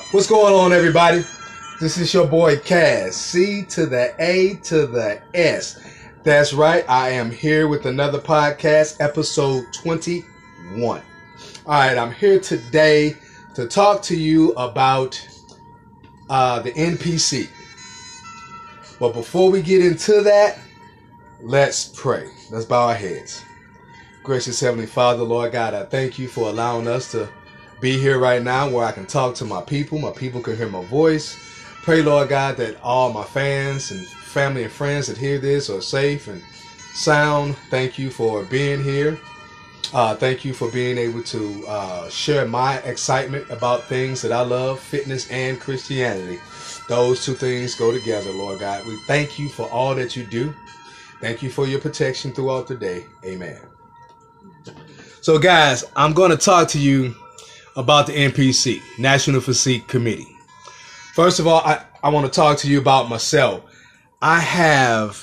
What's going on, everybody? This is your boy Kaz, C to the A to the S. That's right, I am here with another podcast, episode 21. Alright, I'm here today to talk to you about the NPC. But before we get into that, let's pray. Let's bow our heads. Gracious Heavenly Father, Lord God, I thank you for allowing us to be here right now where I can talk to my people can hear my voice. Pray, Lord God, that all my fans and family and friends that hear this are safe and sound. Thank you for being here. Thank you for being able to share my excitement about things that I love, fitness and Christianity. Those two things go together, Lord God. We thank you for all that you do. Thank you for your protection throughout the day. Amen. So, guys, I'm going to talk to you about the NPC, National Physique Committee. First of all, I want to talk to you about myself. I have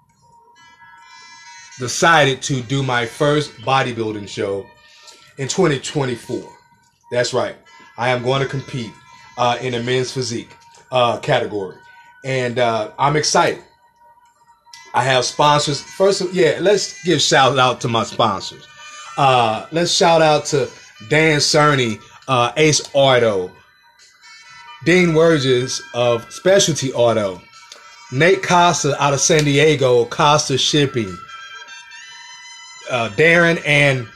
decided to do my first bodybuilding show in 2024. That's right. I am going to compete in the men's physique category. And I'm excited. I have sponsors. First, let's give shout out to my sponsors. Let's shout out to Dan Cerny, Ace Auto, Dean Wurges of Specialty Auto, Nate Costa out of San Diego, Costa Shipping, Darren and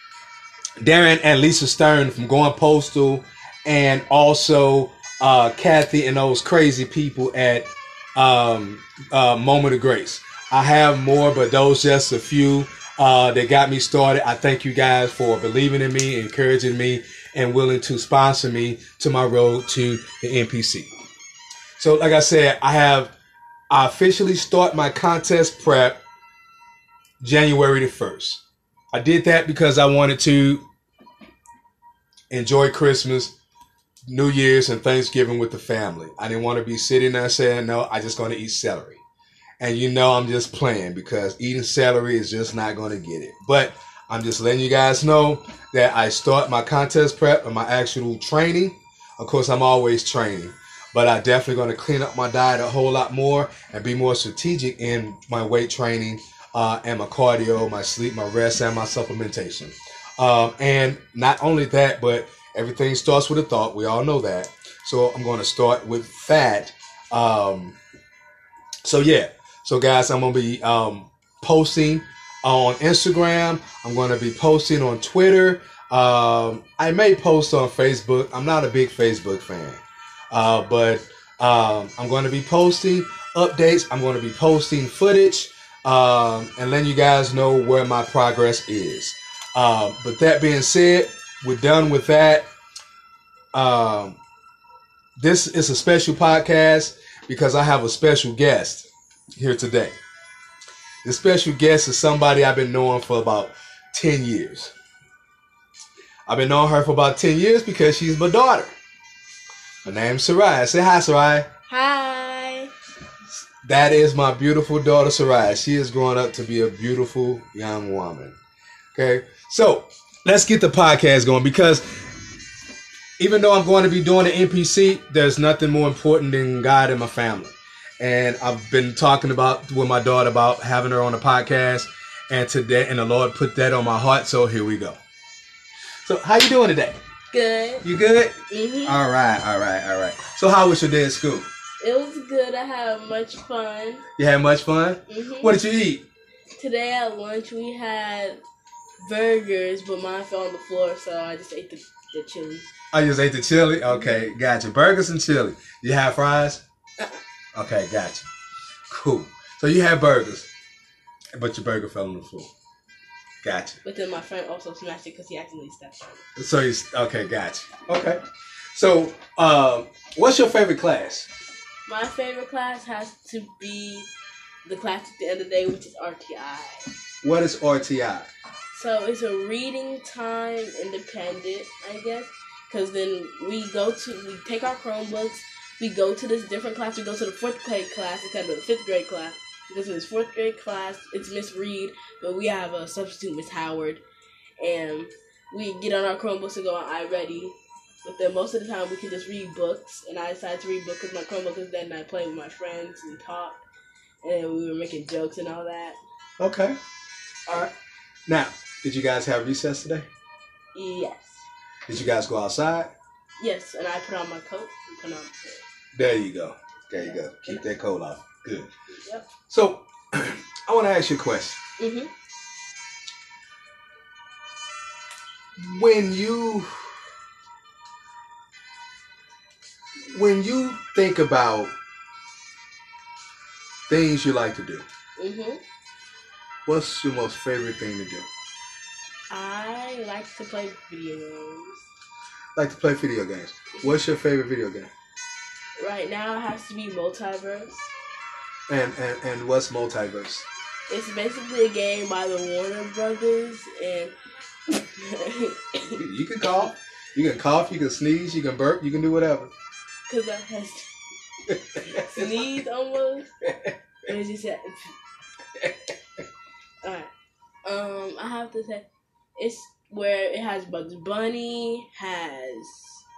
Lisa Stern from Going Postal, and also Kathy and those crazy people at Moment of Grace. I have more, but those just a few that got me started. I thank you guys for believing in me, encouraging me, and willing to sponsor me to my road to the NPC. So, like I said, I officially start my contest prep January the 1st. I did that because I wanted to enjoy Christmas, New Year's, and Thanksgiving with the family. I didn't want to be sitting there saying, no, I just going to eat celery. And you know I'm just playing because eating celery is just not going to get it. But I'm just letting you guys know that I start my contest prep and my actual training. Of course, I'm always training. But I'm definitely going to clean up my diet a whole lot more and be more strategic in my weight training and my cardio, my sleep, my rest, and my supplementation. And not only that, but everything starts with a thought. We all know that. So I'm going to start with that. So guys, I'm going to be posting on Instagram. I'm going to be posting on Twitter. I may post on Facebook. I'm not a big Facebook fan. But I'm going to be posting updates. I'm going to be posting footage and letting you guys know where my progress is. But that being said, we're done with that. This is a special podcast because I have a special guest here today. This special guest is somebody I've been knowing for about 10 years. I've been knowing her for about 10 years because she's my daughter. Her name's Sarai. Say hi, Sarai. Hi. That is my beautiful daughter, Sarai. She is growing up to be a beautiful young woman. Okay, so let's get the podcast going because even though I'm going to be doing the NPC, there's nothing more important than God and my family. And I've been talking with my daughter about having her on the podcast, and today, and the Lord put that on my heart. So here we go. So how you doing today? Good. You good? Mm-hmm. All right. So how was your day at school? It was good. I had much fun. You had much fun? Mm-hmm. What did you eat? Today at lunch we had burgers, but mine fell on the floor, so I just ate the chili. I just ate the chili? Okay, gotcha. Burgers and chili. You have fries? Okay, gotcha. Cool. So you had burgers, but your burger fell on the floor. Gotcha. But then my friend also smashed it because he accidentally stepped on it. So okay, gotcha. Okay. So, what's your favorite class? My favorite class has to be the class at the end of the day, which is RTI. What is RTI? So it's a reading time independent, I guess. Because then we take our Chromebooks, we go to this different class, we go to the 4th grade class instead of the 5th grade class. Because in this 4th grade class, it's Miss Reed, but we have a substitute, Miss Howard. And we get on our Chromebooks and go on iReady. But then most of the time we can just read books, and I decided to read books because my Chromebook is dead, and I played with my friends and talked, and we were making jokes and all that. Okay. All right. Now, did you guys have recess today? Yes. Did you guys go outside? Yes, and I put on my coat and put on my coat. There you go. There you go. Keep that cold off. Good. Yep. So, I want to ask you a question. Mm-hmm. When you think about things you like to do, Mm-hmm. what's your most favorite thing to do? I like to play video games. Like to play video games. What's your favorite video game? Right now it has to be Multiverse. And what's Multiverse? It's basically a game by the Warner Brothers, and You can cough. You can cough. You can sneeze. You can burp. You can do whatever. because I has sneeze almost. And it just said, alright. I have to say, it's where it has Bugs Bunny, has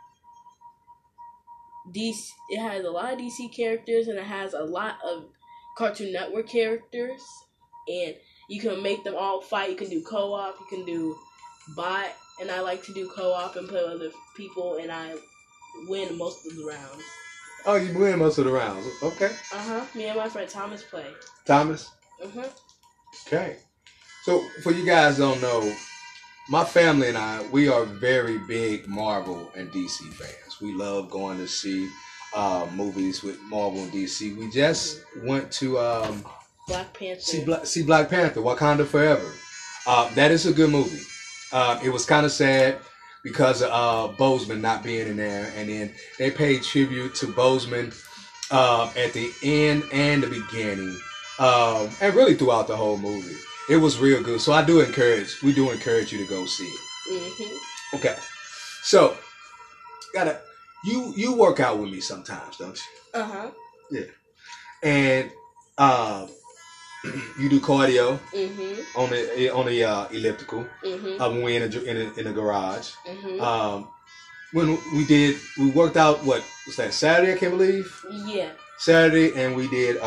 DC. It has a lot of DC characters, and it has a lot of Cartoon Network characters, and you can make them all fight. You can do co-op. You can do bot, and I like to do co-op and play with other people, and I win most of the rounds. Oh, you win most of the rounds. Okay. Me and my friend Thomas play. Thomas? Okay. So, for you guys don't know, my family and I, we are very big Marvel and DC fans. We love going to see movies with Marvel and DC. We just went to Black Panther. see Black Panther, Wakanda Forever. That is a good movie. It was kind of sad because of Boseman not being in there, and then they paid tribute to Boseman at the end and the beginning, and really throughout the whole movie. It was real good. So we do encourage you to go see it. Okay. So, you work out with me sometimes, don't you? Yeah. And you do cardio on the elliptical when we're in the garage. When we worked out, what was that, Saturday, I can't believe? Yeah. Saturday, and we did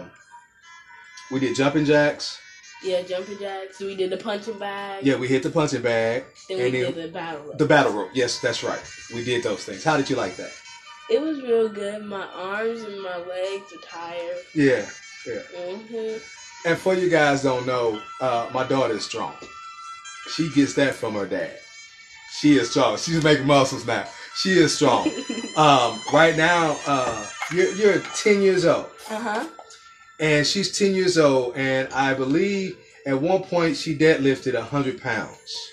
jumping jacks. Yeah, jumping jacks. We did the punching bag. Yeah, we hit the punching bag. Then we did the battle rope. The battle rope. Yes, that's right. We did those things. How did you like that? It was real good. My arms and my legs are tired. Yeah. Yeah. And for you guys don't know, my daughter is strong. She gets that from her dad. She is strong. She's making muscles now. She is strong. Right now, you're 10 years old. And she's 10 years old, and I believe at one point she deadlifted 100 pounds.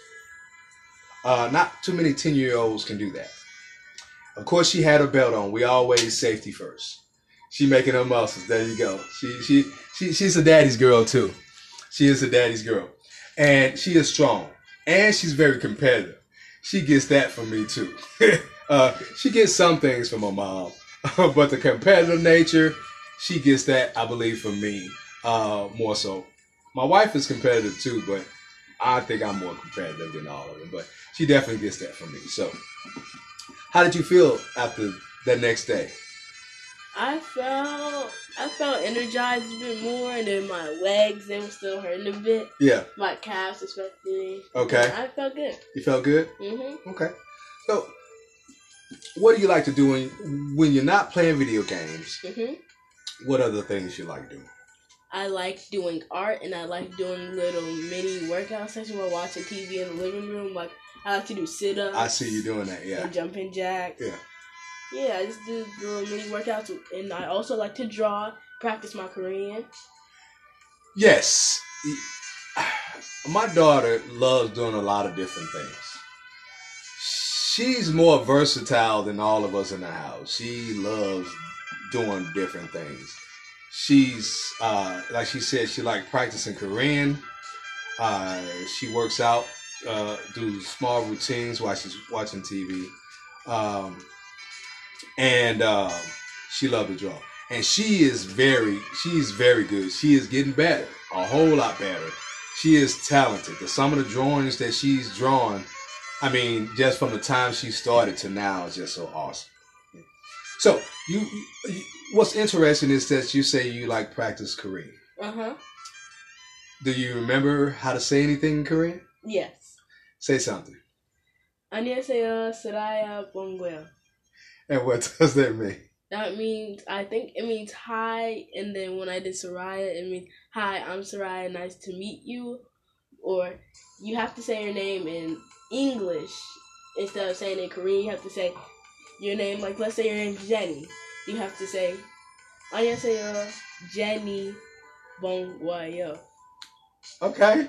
Not too many 10-year-olds can do that. Of course, she had her belt on. We always safety first. She making her muscles. There you go. She's a daddy's girl too. She is a daddy's girl, and she is strong, and she's very competitive. She gets that from me too. She gets some things from her mom, but the competitive nature, she gets that, I believe, from me more so. My wife is competitive too, but I think I'm more competitive than all of them. But she definitely gets that from me. So, how did you feel after that next day? I felt energized a bit more, and then my legs, they were still hurting a bit. Yeah. My calves especially. Okay. I felt good. You felt good? Okay. So, what do you like to do when you're not playing video games? What other things you like doing? I like doing art, and I like doing little mini workout sessions while watching TV in the living room. Like, I like to do sit-ups. I see you doing that, yeah. And jumping jacks. Yeah. Yeah, I just do the little mini workouts, and I also like to draw, practice my Korean. Yes. My daughter loves doing a lot of different things. She's more versatile than all of us in the house. She loves doing different things. She's, like she said, she likes practicing Korean. She works out, do small routines while she's watching TV. And she loves to draw. And she's very good. She is getting better, a whole lot better. She is talented. Some of the drawings that she's drawn, I mean, just from the time she started to now, it's just so awesome. So, what's interesting is that you say you like practice Korean. Uh-huh. Do you remember how to say anything in Korean? Yes. Say something. 안녕하세요, Saraya Bongwell. And what does that mean? That means, I think it means hi, and then when I did Soraya, it means, hi, I'm Soraya, nice to meet you. Or you have to say your name in English instead of saying it in Korean. You have to say your name, like let's say your name's Jenny. You have to say, 안녕하세요, Jenny Bongwayo. Okay.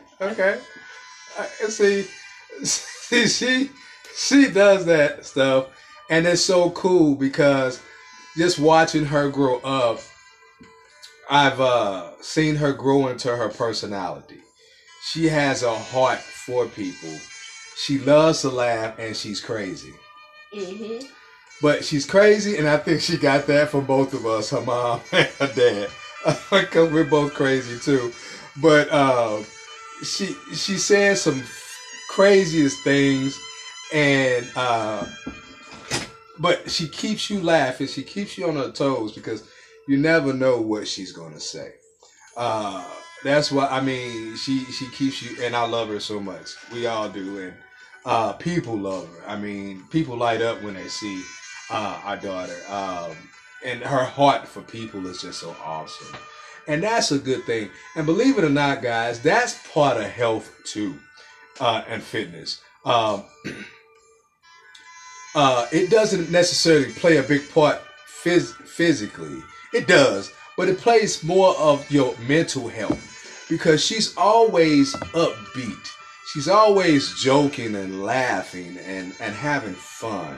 See, she does that stuff, and it's so cool because just watching her grow up, I've seen her grow into her personality. She has a heart for people. She loves to laugh, and she's crazy. Mm-hmm. But she's crazy, and I think she got that from both of us, her mom and her dad, because we're both crazy too. But she says some craziest things, and but she keeps you laughing. She keeps you on her toes because you never know what she's gonna say. That's why, I mean, she keeps you, and I love her so much. We all do, and people love her. I mean, people light up when they see our daughter, and her heart for people is just so awesome. And that's a good thing. And believe it or not, guys, that's part of health too, and fitness. It doesn't necessarily play a big part physically. It does, but it plays more of your mental health because she's always upbeat. She's always joking and laughing and having fun.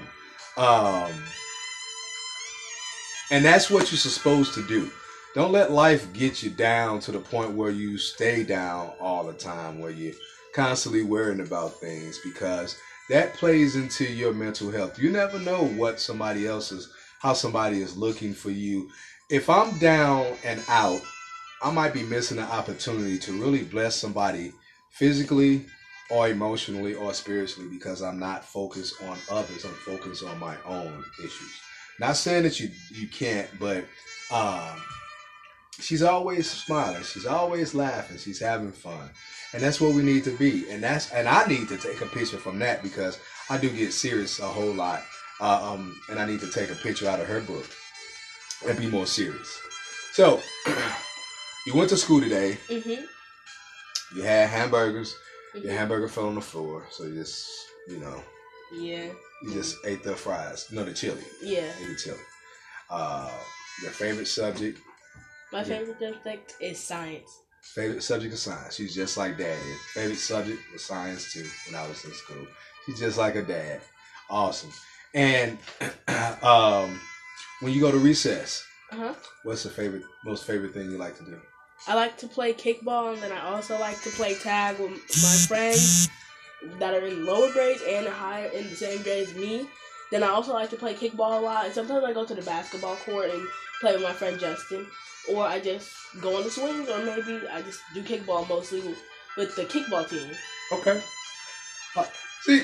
And that's what you're supposed to do. Don't let life get you down to the point where you stay down all the time, where you're constantly worrying about things, because that plays into your mental health. You never know what how somebody is looking for you. If I'm down and out, I might be missing an opportunity to really bless somebody physically or emotionally or spiritually because I'm not focused on others. I'm focused on my own issues. Not saying that you can't, but she's always smiling. She's always laughing. She's having fun. And that's what we need to be. And I need to take a picture from that because I do get serious a whole lot. And I need to take a picture out of her book and be more serious. So, you went to school today. Mm-hmm. You had hamburgers. Mm-hmm. Your hamburger fell on the floor. So you just, Yeah. You just ate the fries. No, the chili. Yeah. Ate the chili. Your favorite subject? My favorite subject is science. Favorite subject is science. She's just like Dad is. Favorite subject was science too when I was in school. She's just like her dad. Awesome. And when you go to recess, what's the most favorite thing you like to do? I like to play kickball, and then I also like to play tag with my friends that are in lower grades and higher in the same grade as me. Then I also like to play kickball a lot, and sometimes I go to the basketball court and play with my friend Justin. Or I just go on the swings, or maybe I just do kickball mostly with the kickball team. Okay. See,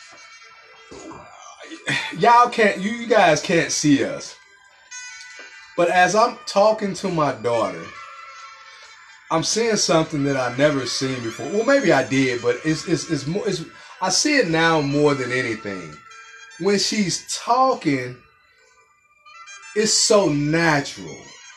y'all can't, you guys can't see us. But as I'm talking to my daughter, I'm seeing something that I've never seen before. Well, maybe I did, but it's more. I see it now more than anything. When she's talking, it's so natural.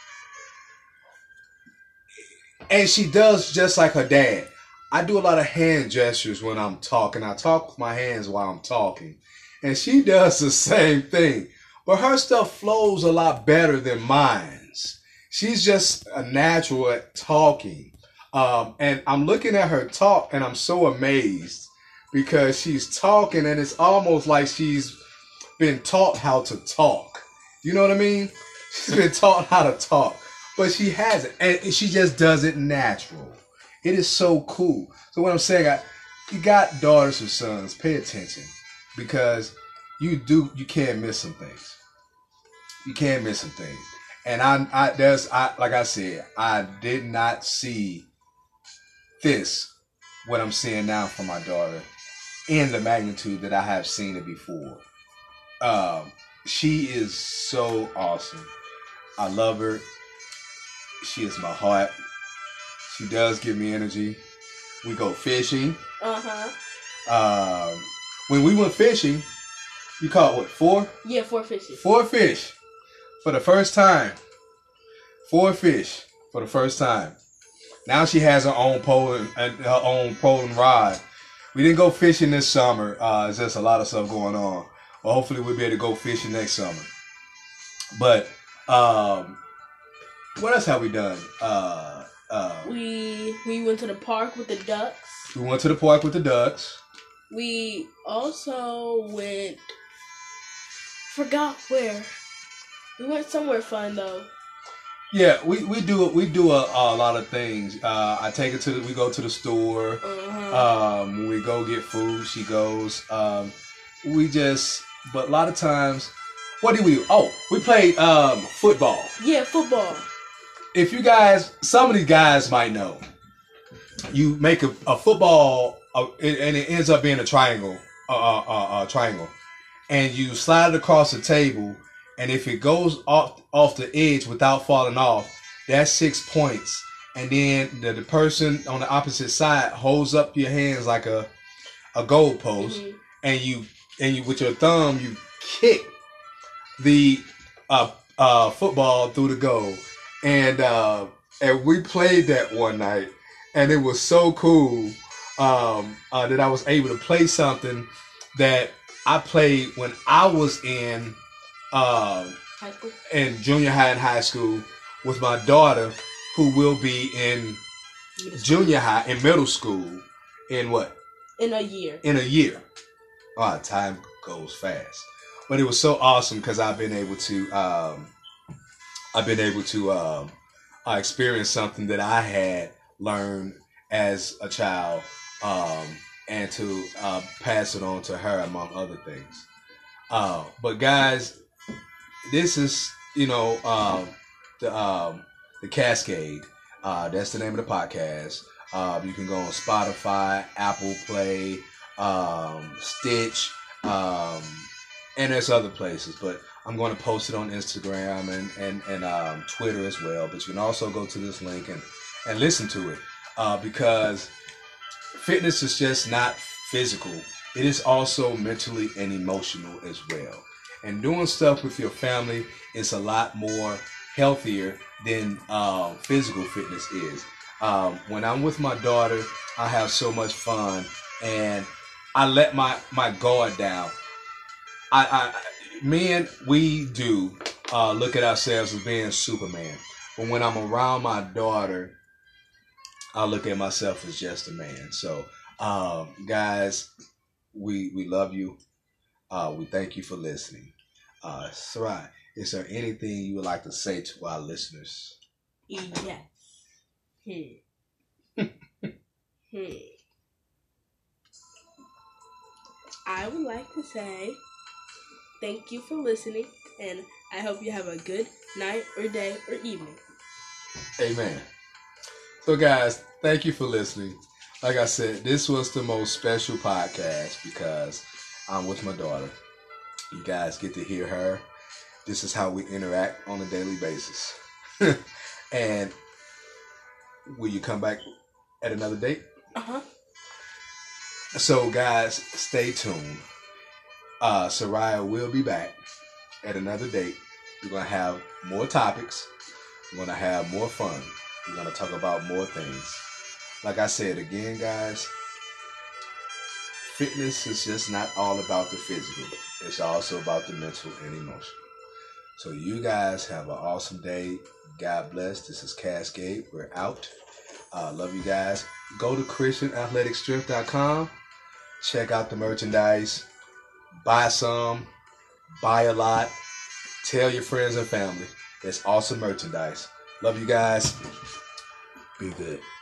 And she does just like her dad. I do a lot of hand gestures when I'm talking. I talk with my hands while I'm talking. And she does the same thing. But her stuff flows a lot better than mine's. She's just a natural at talking. And I'm looking at her talk and I'm so amazed because she's talking and it's almost like she's been taught how to talk. You know what I mean? She's been taught how to talk. But she hasn't, and she just does it natural. It is so cool. So what I'm saying, you got daughters or sons, pay attention because you can't miss some things. You can't miss some things. And like I said, I did not see this, what I'm seeing now from my daughter in the magnitude that I have seen it before. She is so awesome. I love her. She is my heart. She does give me energy. We go fishing. When we went fishing, you caught what, 4? Yeah, 4 fishes. 4 fish for the first time. 4 fish for the first time. Now she has her own pole and rod. We didn't go fishing this summer. There's just a lot of stuff going on. Well, hopefully we'll be able to go fishing next summer. But what else have we done? We went to the park with the ducks. We went to the park with the ducks. We also went. Forgot where. We went somewhere fun though. Yeah, we do a lot of things. I take her we go to the store. When we go get food, she goes. But a lot of times, what do we do? Oh, we played football. Yeah, football. If you guys, some of these guys might know, you make a football, and it ends up being a triangle, and you slide it across the table. And if it goes off the edge without falling off, that's 6 points. And then the person on the opposite side holds up your hands like a goal post, and you with your thumb you kick the football through the goal. And we played that one night, and it was so cool that I was able to play something that I played when I was in high school? In junior high and high school with my daughter, who will be in junior high and middle school in what? In a year. In a year. Oh, time goes fast. But it was so awesome because I've been able to experience something that I had learned as a child, and to pass it on to her, among other things. But guys, this is, the Cascade. That's the name of the podcast. You can go on Spotify, Apple Play, Stitch, and there's other places. But I'm going to post it on Instagram and Twitter as well. But you can also go to this link and listen to it, because fitness is just not physical. It is also mentally and emotional as well. And doing stuff with your family is a lot more healthier than physical fitness is. When I'm with my daughter, I have so much fun, and I let my guard down. We do look at ourselves as being Superman. But when I'm around my daughter, I look at myself as just a man. So, guys, we love you. We thank you for listening. Sarai, is there anything you would like to say to our listeners? Yes. I would like to say thank you for listening, and I hope you have a good night or day or evening. Amen. So guys, thank you for listening. Like I said, this was the most special podcast because I'm with my daughter. You guys get to hear her. This is how we interact on a daily basis. And will you come back at another date? So guys, stay tuned. Soraya will be back at another date. We're going to have more topics. We're going to have more fun. We're going to talk about more things. Like I said again, guys, fitness is just not all about the physical. It's also about the mental and emotional. So you guys have an awesome day. God bless. This is Cascade. We're out. Love you guys. Go to ChristianAthleticStrength.com. Check out the merchandise. Buy some. Buy a lot. Tell your friends and family. It's awesome merchandise. Love you guys. Be good.